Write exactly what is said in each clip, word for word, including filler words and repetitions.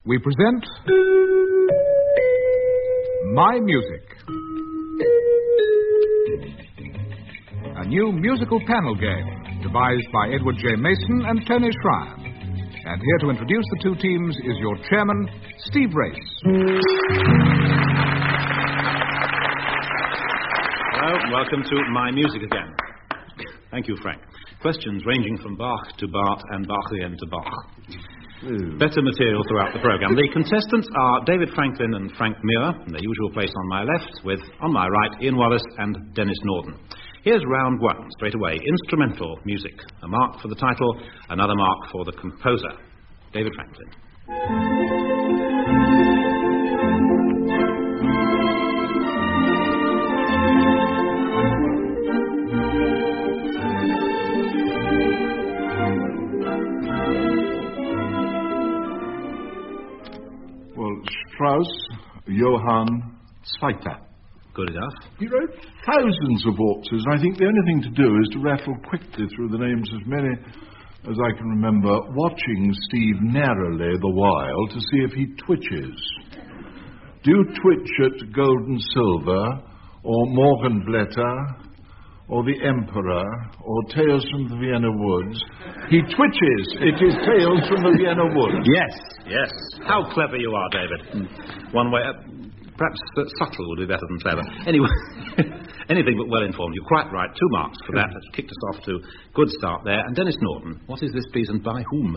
We present My Music, a new musical panel game devised by Edward J. Mason and Tony Schreier. And here to introduce the two teams is your chairman, Steve Race. Hello, welcome to My Music again. Thank you, Frank. Questions ranging from Bach to Bart and Bachien to Bach. Ooh. Better material throughout the programme. The contestants are David Franklin and Frank Muir, in their usual place on my left, with, on my right, Ian Wallace and Dennis Norden. Here's round one, straight away. Instrumental music. A mark for the title, another mark for the composer. David Franklin. Strauss, Johann Zweiter. Good enough. He wrote thousands of waltzes, and I think the only thing to do is to rattle quickly through the names of many as I can remember, watching Steve narrowly the while to see if he twitches. Do you twitch at Gold and Silver, or Morgenblätter, or The Emperor, or Tales from the Vienna Woods? He twitches. It is Tales from the Vienna Woods. Yes, yes. How clever you are, David. One way, uh, perhaps uh, subtle would be better than clever. Anyway, anything but well-informed. You're quite right. Two marks for that. That's kicked us off to good start there. And Dennis Norden, what is this piece and by whom?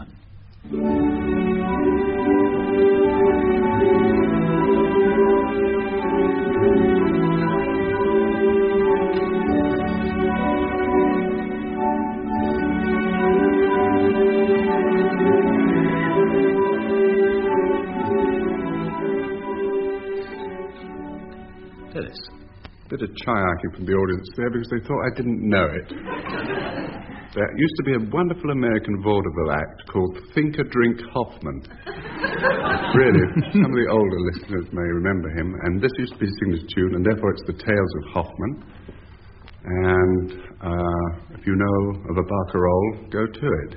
Bit of chai-arcing from the audience there because they thought I didn't know it. There used to be a wonderful American vaudeville act called Think a Drink Hoffman. Really, some of the older listeners may remember him, and this used to be his signature tune, and therefore it's the Tales of Hoffman. And uh, if you know of a barcarolle, go to it.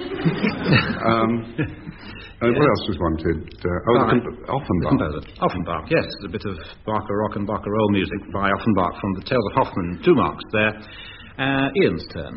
um, And what else was wanted? Uh, oh, uh, the Offenbach. Offenbach, yes. A bit of Barcaroque and Barcarolle music by Offenbach from the Tales of Hoffman. Two marks there. Uh, Ian's turn.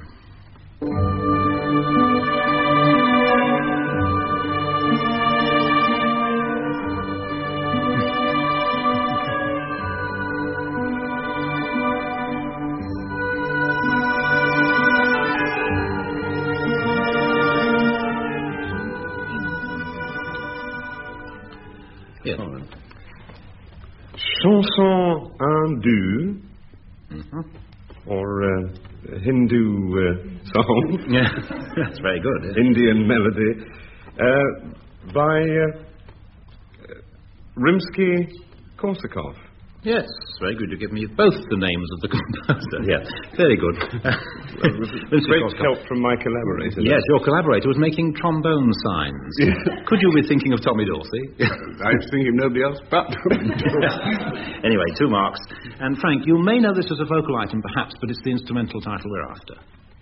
Chanson hindu, mm-hmm. or uh, Hindu uh, song. Yeah, that's very good. Isn't it? Indian melody, uh, by uh, Rimsky-Korsakov. Yes, very good. You give me both the names of the composer. Yes, very good. Well, with great help from my collaborator. Yes, your collaborator was making trombone signs. Yeah. Could you be thinking of Tommy Dorsey? I was thinking of nobody else but Tommy Dorsey. Anyway, two marks. And Frank, you may know this as a vocal item perhaps, but it's the instrumental title we're after.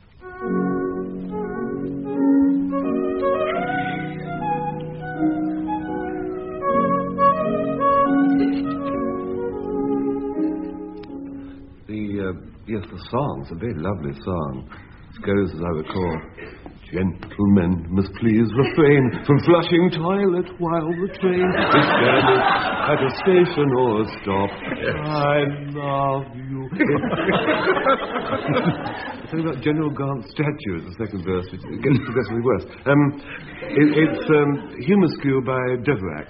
Yes, the song's a very lovely song. It goes, as I recall, gentlemen must please refrain from flushing toilet while the train is standing at a station or a stop. Yes. I love you. Something about General Grant's statue is the second verse, which gets progressively worse. Um, it, it's um, Humuscu by Dvorak.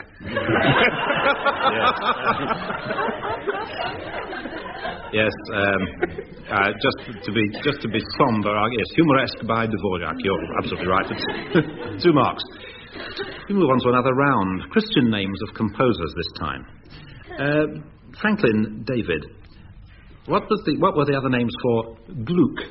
Yes, um, uh, just to be just to be sombre, uh, yes, Humoresque by Dvorak. You're absolutely right. It's two marks. We move on to another round. Christian names of composers this time. Uh, Franklin David. What was the what were the other names for Gluck?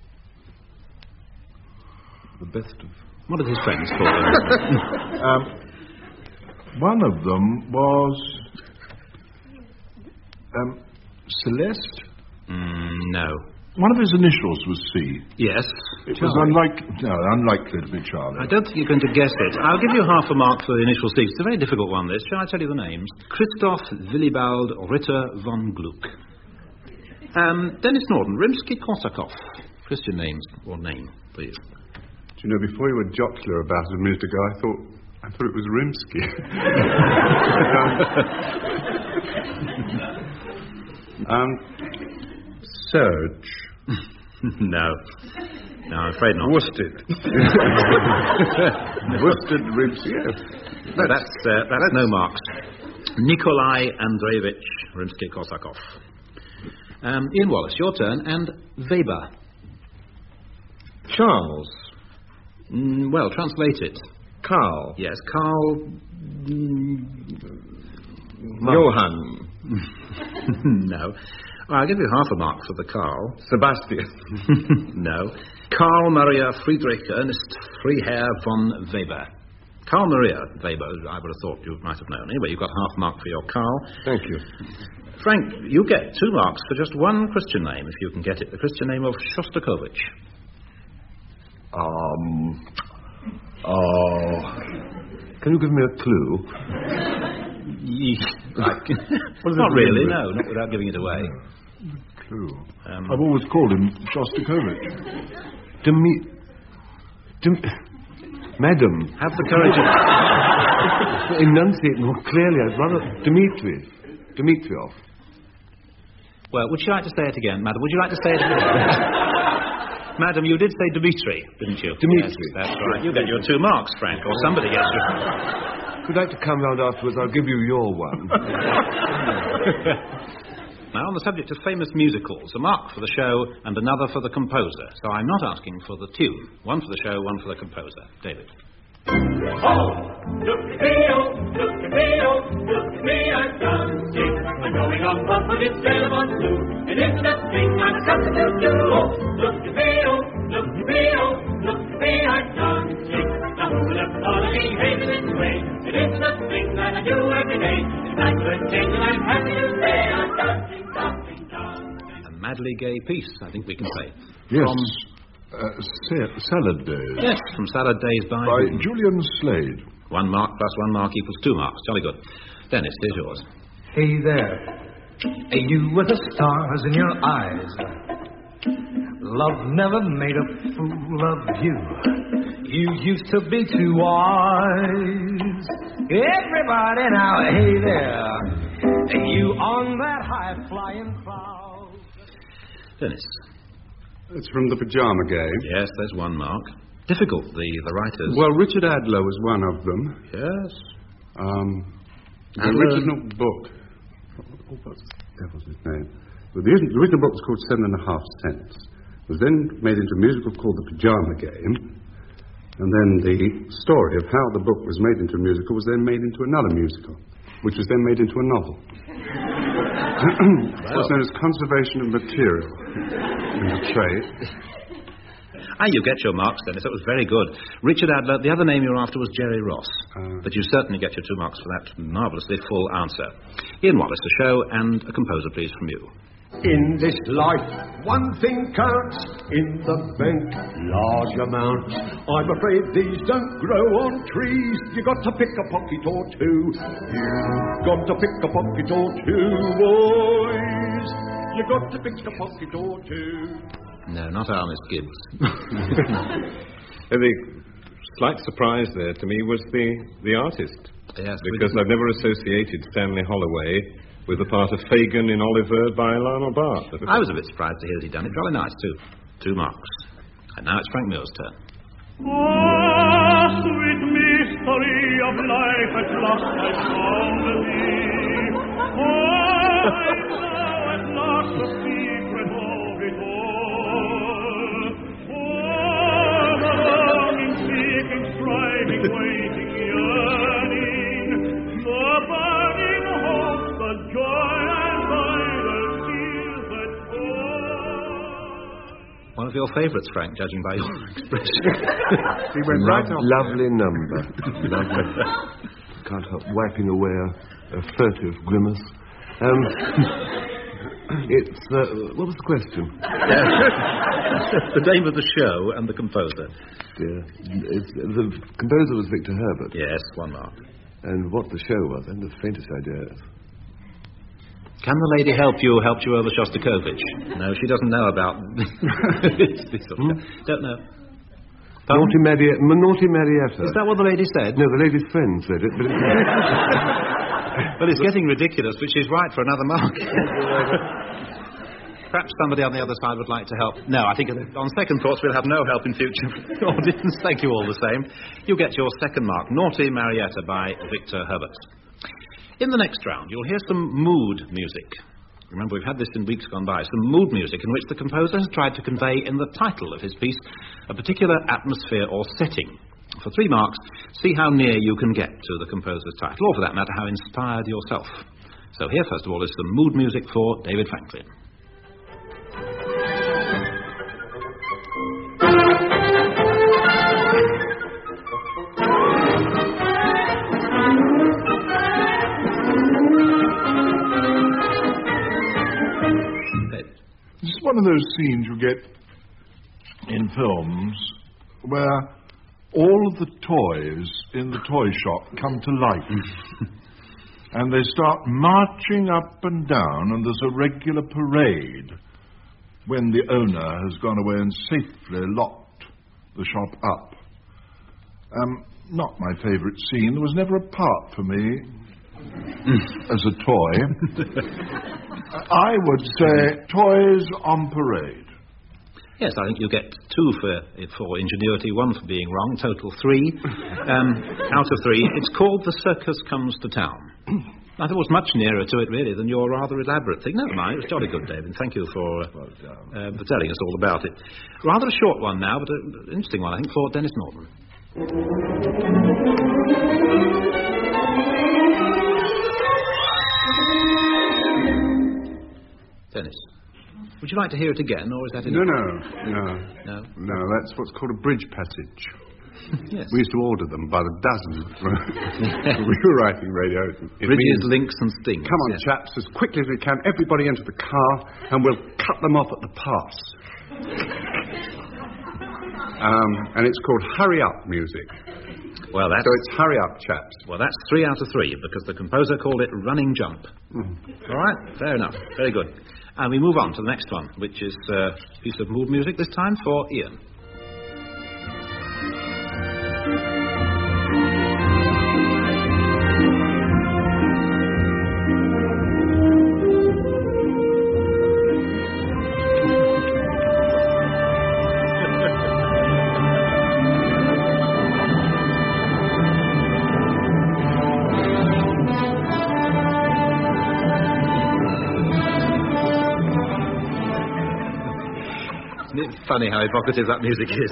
The best of. What did his friends call him? um, one of them was. Um, Celeste? Mm, no. One of his initials was C. Yes. It was unlike, no, unlikely to be Charlie. I don't think you're going to guess it. I'll give you half a mark for the initial C. It's a very difficult one, this. Shall I tell you the names? Christoph Willibald Ritter von Gluck. Um, Dennis Norden, Rimsky-Korsakov. Christian names, or name, please. Do you know, before you were jocular about it a minute ago, I thought, I thought it was Rimsky. um, Serge. No. No, I'm afraid not. Worsted. Worsted Rimsky, yes. No, that's, uh, that's no marks. Nikolai Andreevich Rimsky-Korsakov. Um, Ian Wallace, your turn, and Weber. Charles. Mm, well, translate it. Carl. Yes, Carl... Mm, Johann. No. Well, I'll give you half a mark for the Carl. Sebastian. No. Karl Maria Friedrich Ernest Freiherr von Weber. Karl Maria Weber, I would have thought you might have known. Anyway, you've got half a mark for your Karl. Thank you. Frank, you get two marks for just one Christian name, if you can get it. The Christian name of Shostakovich. Um... Oh... Can you give me a clue? Like, not really, no, not without giving it away. Clue. Um, I've always called him Shostakovich. Demi... Dem... Madam. Have the courage of... Enunciate more clearly. I'd rather... Dmitri. Dmitriev. Well, would you like to say it again, madam? Would you like to say it again? Madam, you did say Dmitri, didn't you? Dmitri. Yes, that's right. You get your two marks, Frank, or somebody gets you. If you'd like to come round afterwards, I'll give you your one. Now, on the subject of famous musicals, a mark for the show and another for the composer. So I'm not asking for the tune. One for the show, one for the composer. David. Oh, look at me, oh, look at me, oh, look at me, I'm dancing. I'm going on top of this telephone blue. And it's the thing I'm coming to do. Oh, look at me, oh, look at me, oh, look at me, I'm dancing. Now who would have thought of me behaving this way? It is the thing that I do every day. It's like a change and I'm happy to say I'm dancing, dancing, dancing. A madly gay piece, I think we can say. Yes. From... Uh, sa- salad Days. Yes, from Salad Days by... By Julian Slade. One mark plus one mark equals two marks. Jolly good. Dennis, here's yours. Hey there, hey you with the stars in your eyes. Love never made a fool of you. You used to be too wise. Everybody now, hey there, hey you on that high flying cloud. Dennis. It's from the Pyjama Game. Yes, there's one mark. Difficult, the, the writers. Well, Richard Adler was one of them. Yes. Um, the Adler. original book. What was that was his name? Well, the, the original book was called Seven and a Half Cents. It was then made into a musical called The Pyjama Game. And then the story of how the book was made into a musical was then made into another musical, which was then made into a novel. It was known as Conservation of Material in the trade. Ah, you get your marks, Dennis. That was very good. Richard Adler, the other name you were after was Jerry Ross. Uh, but you certainly get your two marks for that marvellously full answer. Ian Wallace, the show, and a composer, please, from you. In this life, one thing counts. In the bank, large amounts. I'm afraid these don't grow on trees. You got to pick a pocket or two. You got to pick a pocket or two, boys. You got to pick a pocket or two. No, not Ernest Gibbs. The slight surprise there to me was the, the artist. Yes, because I've never associated Stanley Holloway with the part of Fagin in Oliver by Lionel Bart. I was a bit surprised to hear that he'd done it. Jolly nice, too. Two marks. And now it's Frank Muir's turn. Oh, sweet mystery of life at last I found thee. Oh, I know at last the secret of it all. Oh, the longing, seeking, striving, waiting, yearning, the burning hope, the joy and idle tears that fall. One of your favourites, Frank, judging by your expression. He went Lo- right off. Lovely number. Lovely. Can't help wiping away a, a furtive grimace. Um, It's, uh, what was the question? The name of the show and the composer. Yeah. It's, the composer was Victor Herbert. Yes, one mark. And what the show was, I haven't the faintest idea. Can the lady help you help you over Shostakovich? No, she doesn't know about... hmm? Don't know. Pardon? Naughty, Mari- Naughty Marietta. Is that what the lady said? No, the lady's friend said it, but it's... Well, it's getting ridiculous, but she's right for another mark. Perhaps somebody on the other side would like to help. No, I think on second thoughts we'll have no help in future audience. Thank you all the same. You get your second mark, Naughty Marietta by Victor Herbert. In the next round, you'll hear some mood music. Remember, we've had this in weeks gone by, some mood music in which the composer has tried to convey in the title of his piece a particular atmosphere or setting. For three marks, see how near you can get to the composer's title, or for that matter, how inspired yourself. So here, first of all, is some mood music for David Franklin. It's one of those scenes you get in films where all of the toys in the toy shop come to life. And they start marching up and down, and there's a regular parade when the owner has gone away and safely locked the shop up. Um, not my favourite scene. There was never a part for me as a toy. I would say toys on parade. Yes, I think you get two for for ingenuity, one for being wrong, total three. Um, out of three. It's called The Circus Comes to Town. I thought it was much nearer to it, really, than your rather elaborate thing. Never mind, it was jolly good, David. Thank you for, uh, uh, for telling us all about it. Rather a short one now, but an interesting one, I think, for Dennis Norton. Dennis, would you like to hear it again, or is that enough? No, no, no. No? No, that's what's called a bridge passage. Yes. We used to order them by the dozen. We were writing radio. It Bridges, means, links and stings. Come on, yes. chaps, as quickly as we can, everybody into the car, and we'll cut them off at the pass. um, and it's called Hurry Up music. Well, that's... So it's Hurry Up, chaps. Well, that's three out of three, because the composer called it Running Jump. Mm. All right, fair enough. Very good. And we move on to the next one, which is uh, a piece of mood music, this time for Ian. It's funny how evocative that music is.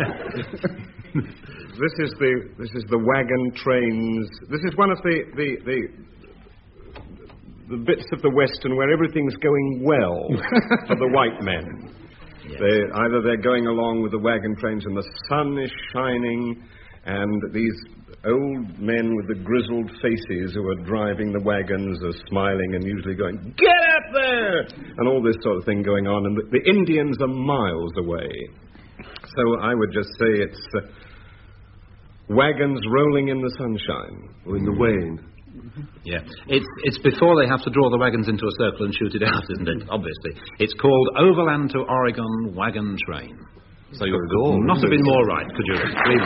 This is the this is the wagon trains. This is one of the the the, the bits of the Western where everything's going well for the white men. Yes. They either they're going along with the wagon trains and the sun is shining, and these old men with the grizzled faces who are driving the wagons are smiling and usually going, "Get up there!" and all this sort of thing going on, and the, the Indians are miles away. So I would just say it's uh, wagons rolling in the sunshine. Or in the rain. Yeah. It's it's before they have to draw the wagons into a circle and shoot it out, isn't it? Obviously. It's called Overland to Oregon Wagon Train. So you could not have been more right, could you?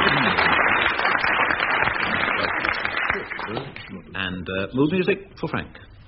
And uh, mood music for Frank.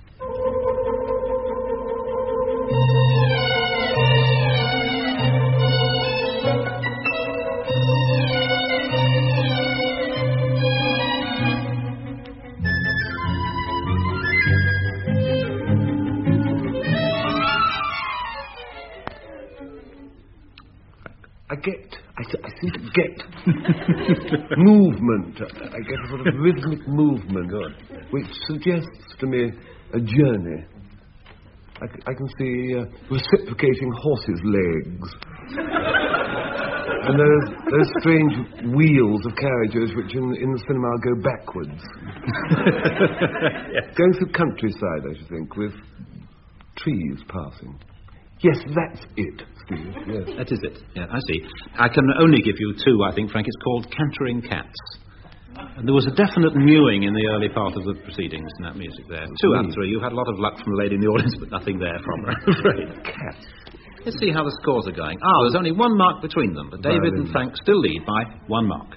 I get, I, I seem to get movement. I get a sort of rhythmic movement, which suggests to me a journey. I, I can see uh, reciprocating horses' legs. And those, those strange wheels of carriages which in, in the cinema go backwards. Yes. Going through countryside, I should think, with trees passing. Yes, that's it, Steve. Yes. That is it. Yeah, I see. I can only give you two, I think, Frank. It's called Cantering Cats. And there was a definite mewing in the early part of the proceedings in that music there. Two and three. You had a lot of luck from a lady in the audience, but nothing there from her, I'm afraid. Cats. Let's see how the scores are going. Ah, there's only one mark between them, but David and Frank still lead by one mark.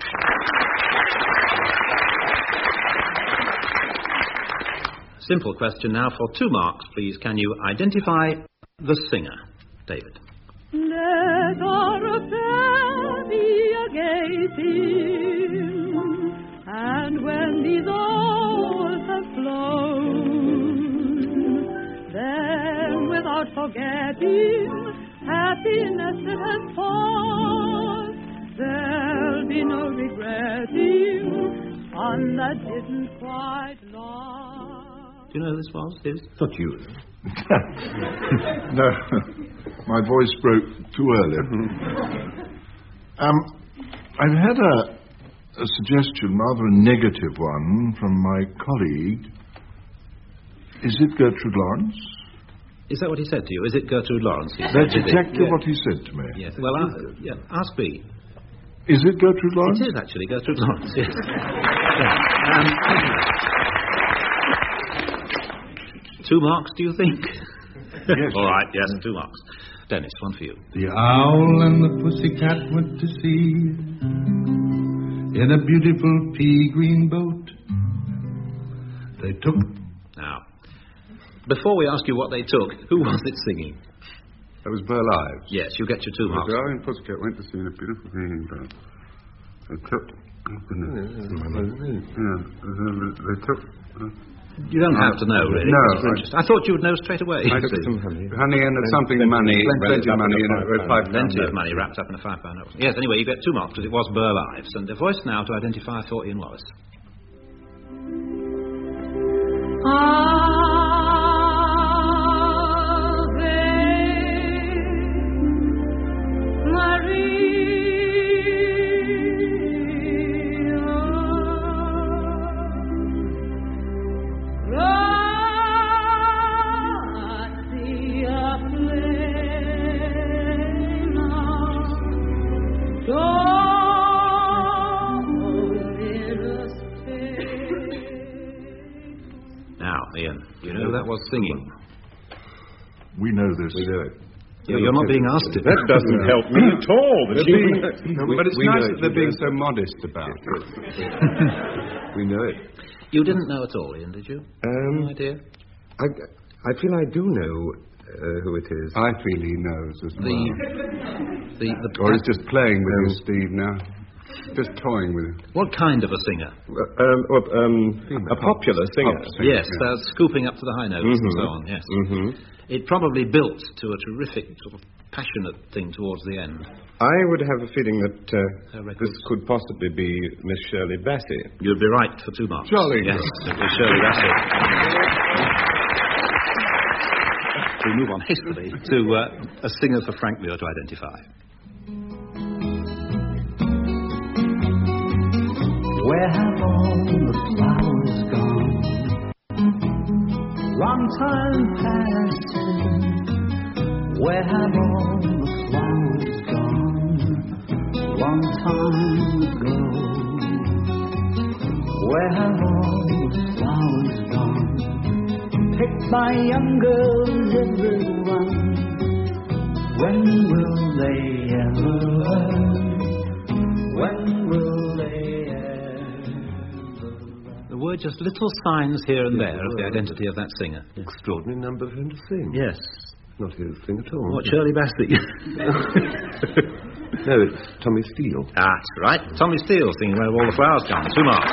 Simple question now for two marks, please. Can you identify the singer, David? Let our affair be a gay theme, and when these hours have flown, then without forgetting happiness that has passed, there'll be no regretting fun that didn't quite last. Do you know who this was? Is Not you. No, my voice broke too early. um, I've had a, a suggestion, rather a negative one, from my colleague. Is it Gertrude Lawrence? Is that what he said to you? Is it Gertrude Lawrence? He That's said, exactly yeah. what he said to me. Yes. Well, uh, yeah, ask me. Is it Gertrude Lawrence? It is actually Gertrude Lawrence, yes. yeah. um, two marks, do you think? Yes. All right, yes, two marks. Dennis, one for you. The owl and the pussycat went to sea in a beautiful pea green boat. They took... Now, before we ask you what they took, who was it singing? That was Burl Ives. Yes, you get your two marks. The owl and pussycat went to sea in a beautiful pea green boat. They took... Oh, goodness. Yeah, they took... Uh, You don't have to know, really. No. I, I thought you would know straight away. I took some honey. Honey and something money. Plenty of money in a five pound Plenty of money wrapped up in a five pound note. Yes, anyway, you get two marks because it was Burl Ives. And the voice now to identify for Ian Wallace. Was singing. We know this. We know it. Yeah, you're not being asked it. That doesn't help me at all. The being, no, but it's we nice know that it, they're we being know so modest about it. We know it. You didn't know at all, Ian, did you? Um, no idea? I, I feel I do know uh, who it is. I feel he knows as The, well. the, the, Or he's just playing with you, Steve, now. Just toying with him. What kind of a singer? Uh, um, well, um, a popular singer. Pop singer, Yes, yeah. uh, scooping up to the high notes Mm-hmm. and so on, yes. Mm-hmm. It probably built to a terrific, sort of passionate thing towards the end. I would have a feeling that uh, Her this records. could possibly be Miss Shirley Bassey. You'd be right for two marks. Jolly Yes, good. it was Shirley Bassey. We move on hastily to uh, a singer for Frank Muir to identify. Where have all the flowers gone? Long time passing. Where have all the flowers gone? Long time ago. Where have all the flowers gone? Picked by young girls, everyone. When will they ever learn? When will they There were just little signs here and there of the identity of that singer. Extraordinary number for him to sing. Yes. Not his thing at all. What, Shirley Bassey? No, it's Tommy Steele. Ah, that's right. Tommy Steele singing Where Have All the Flowers Gone. Two marks.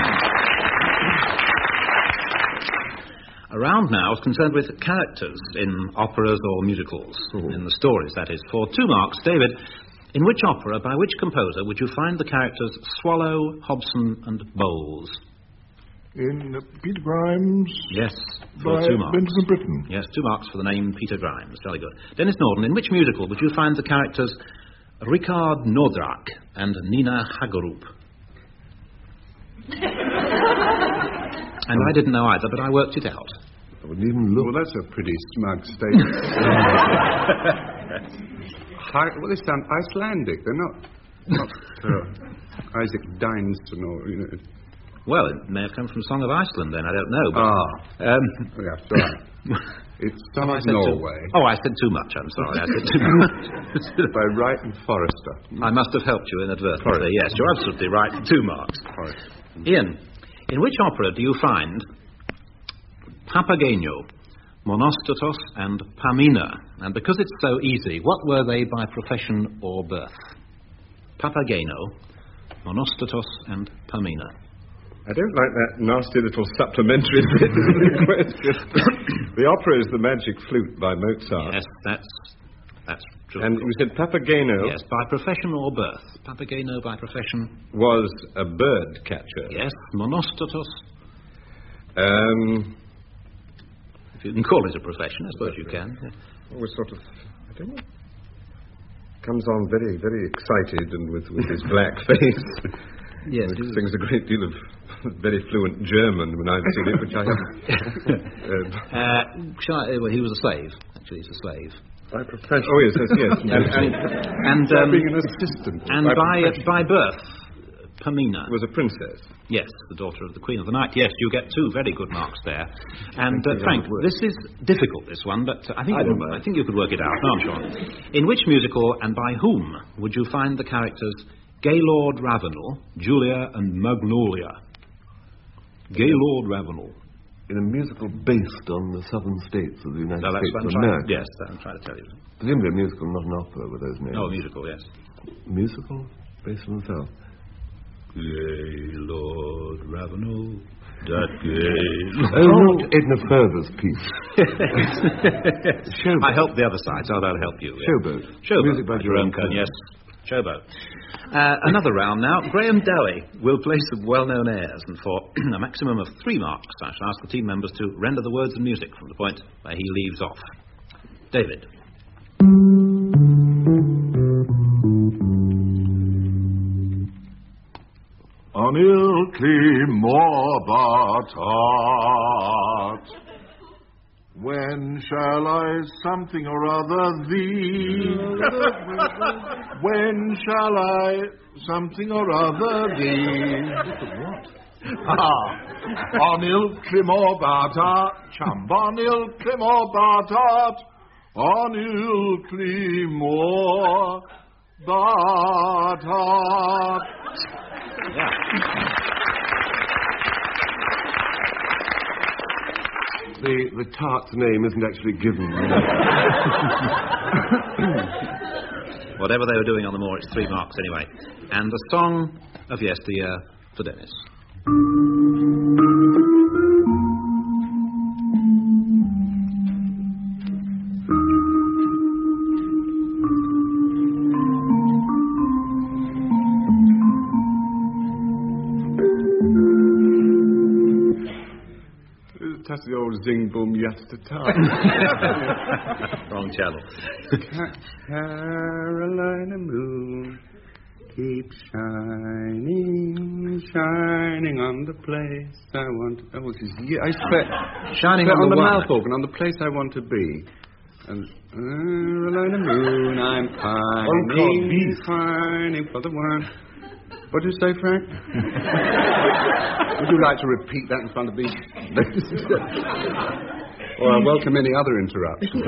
A round now is concerned with characters in operas or musicals. Oh. In the stories, that is. For two marks, David, in which opera, by which composer, would you find the characters Swallow, Hobson and Bowles? In uh, Peter Grimes. Yes, for by two marks. Benjamin Britten. Yes, two marks for the name Peter Grimes. Very good. Dennis Norden, in which musical would you find the characters Richard Nordrak and Nina Hagerup? And I didn't know either, but I worked it out. I wouldn't even look. Well, that's a pretty smug statement. Hi, well, they sound Icelandic. They're not, not uh, Isaac Dyneston or, you know. Well, it may have come from Song of Iceland then, I don't know. But, ah. Um, oh, yeah, right. It's Song of Norway. Too, oh, I said too much, I'm sorry. I said too much. By Wright and Forrester. I must have helped you inadvertently. Yes, you're absolutely right. Two marks. Ian, in which opera do you find Papageno, Monostatos, and Pamina? And because it's so easy, what were they by profession or birth? Papageno, Monostatos, and Pamina. I don't like that nasty little supplementary bit of the question. The opera is The Magic Flute by Mozart. Yes, that's that's true. And we said Papageno. Yes, by profession or birth. Papageno by profession was a bird catcher. Yes, Monostatos. Um, if you can call it a profession, I suppose you can. Yeah. Was sort of, I don't know. Comes on very, very excited and with, with his black face. Yes, he sings a great deal of very fluent German when I've seen it, which I haven't. uh, uh, shall I, well, he was a slave. Actually, he's a slave. By profession. Oh, yes, yes, yes. and and, and um, being an assistant. And by by, uh, by birth, Pamina was a princess. Yes, the daughter of the Queen of the Night. Yes, you get two very good marks there. And uh, Frank, this is difficult, this one, but uh, I think I, you, I think you could work it out. No, I'm sure. In which musical and by whom would you find the characters Gaylord Ravenel, Julia, and Magnolia? Gaylord Ravenel. In a musical based on the southern states of the United no, that's States what of I'm America. Trying, yes, that's what I'm trying to tell you. Presumably a musical, not an opera with those names. Oh, a musical, yes. Musical? Based on the south. Gaylord Ravenel, that Gaylord... Oh, not Edna Ferber's piece. I helped the other side, so that'll help you. Yeah. Showboat. Showboat. Music by Jerome Kern, yes. Showboat. Uh, another round now. Graham Dowie will play some well-known airs, and for a maximum of three marks, I shall ask the team members to render the words and music from the point where he leaves off. David. On Ilkley Morbartat, when shall I something or other thee? When shall I something or other thee? What? Ah, on Ilkley Morbartat, chump, on Ilkley Morbartat, on Ilkley Morbartat. Yeah. The, the tart's name isn't actually given. Whatever they were doing on the moor, it's three marks anyway. And the song of yesteryear for Dennis. That's the old zing boom yattata. Wrong channel. Carolina moon, keep shining, shining on the place I want to... Oh, this is... Yeah, I swear... Shining on, on the, the mouth organ, on the place I want to be. And Carolina moon, I'm pining, pining for the one... What did you say, Frank? Would you like to repeat that in front of these? Or I welcome any other interruption.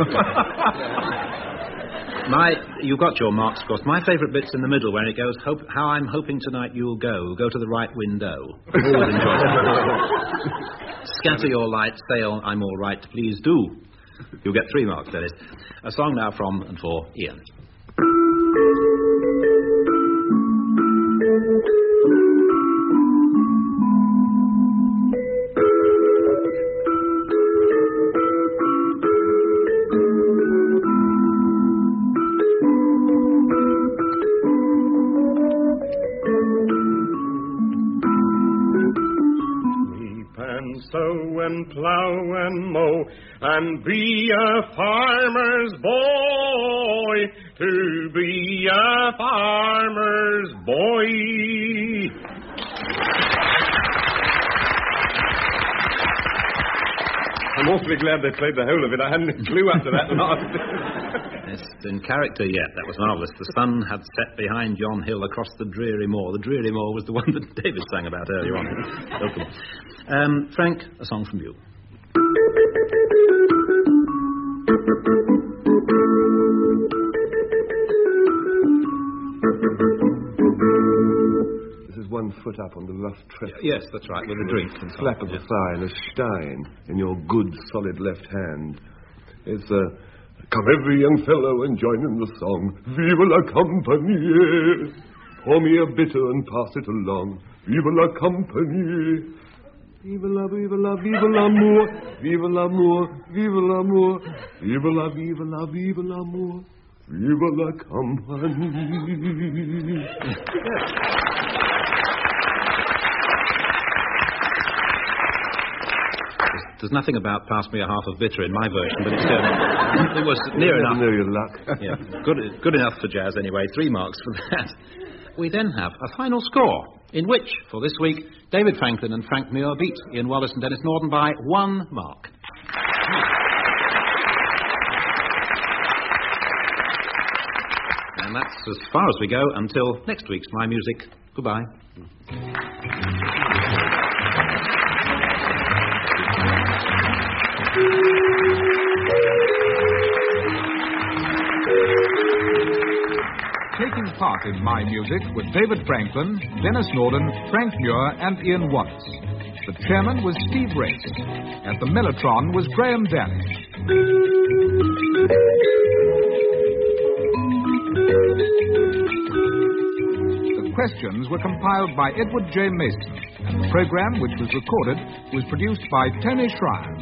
My, you got your marks, of course. My favourite bit's in the middle, where it goes, hope, how I'm hoping tonight you'll go. Go to the right window. Always enjoy it. Scatter your light, say I'm all right, please do. You'll get three marks, Dennis. A song now from and for Ian. Sow and plow and mow and be a farmer's boy, to be a farmer's boy. I'm awfully glad they played the whole of it. I hadn't a clue after that last. Yes, in character yet. That was marvellous. The sun had set behind yon hill across the dreary moor. The dreary moor was the one that David sang about earlier on. Welcome. Um, Frank, a song from you. This is one foot up on the rough tread. Yes, that's right, with a drink. And slap of the thigh and a stein in your good, solid left hand. It's, uh, come every young fellow and join in the song. Vive la compagnie. Pour me a bitter and pass it along. Vive la compagnie. Vive la, vive la, vive l'amour. Vive l'amour, vive l'amour. Vive la, vive la, vive l'amour. Vive la compagnie. There's nothing about pass me a half of bitter in my version, but it's, um, it was near enough. Know your luck. Yeah, good, good enough for jazz anyway. Three marks for that. We then have a final score, in which, for this week, David Franklin and Frank Muir beat Ian Wallace and Dennis Norden by one mark. And that's as far as we go until next week's My Music. Goodbye. Taking part in My Music with David Franklin, Dennis Norden, Frank Muir, and Ian Wallace. The chairman was Steve Race. At the Mellotron was Graham Danish. The questions were compiled by Edward J. Mason, and the program, which was recorded, was produced by Tony Schreier.